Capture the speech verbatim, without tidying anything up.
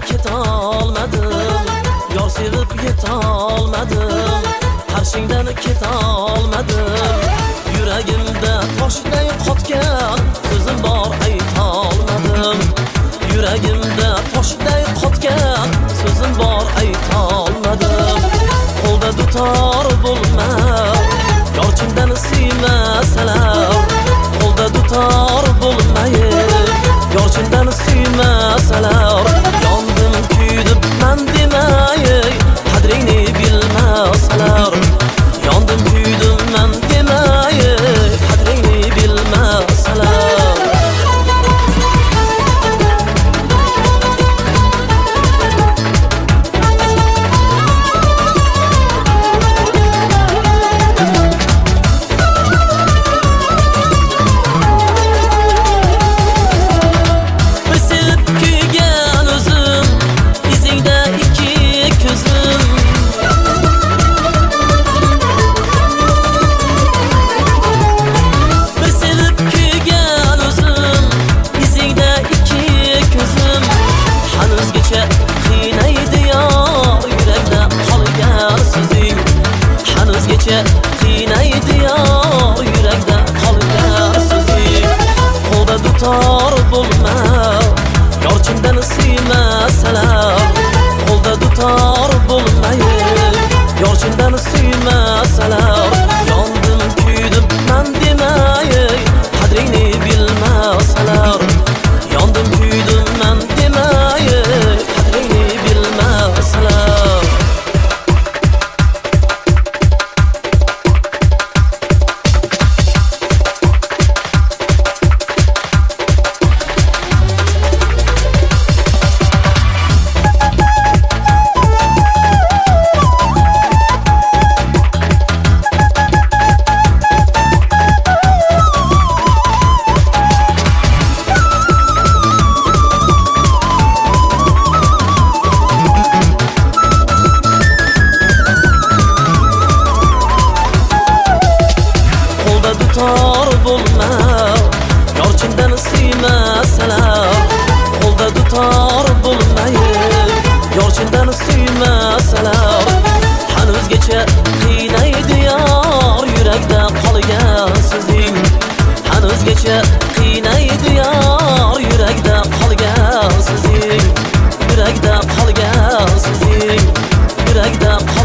ketolmadim, yor sevib yetolmadim, qarshingdan ketolmadim. Yuragimda toshday qotgan so'zim bor aytolmadim. Yuragimda toshday qotgan so'zim bor aytolmadim. Qo'lda dutor bo'lma, yorchindan suymasalar. Qo'lda dutor bo'lmayib, yorchindan suymasalar. Yondim kuydim men demay, qadringni bilmasalar. Yondim kuydim men demay, qadringni bilmasalar. Qiynaydi yor yurakda qolgan so'zing. Qo'lda dutor bo'lma, yorchindan suymasalar. Qo'lda dutor bo'lmayib, yorchindan suymasalar. Yondim kuydim men demay, qadringni bilmasalar. Yondim kuydim men demay, qadringni bilmasalar. Dutor bo'lma, yorchindan suymasalar. Qo'lda dutor bo'lmayib, yorchindan suymasalar. Hanuzgacha qiynaydi yor yurakda qolgan so'zing. Hanuzgacha qiynaydi yor yurakda qolgan so'zing. Yurakda qolgan so'zing. Yurakda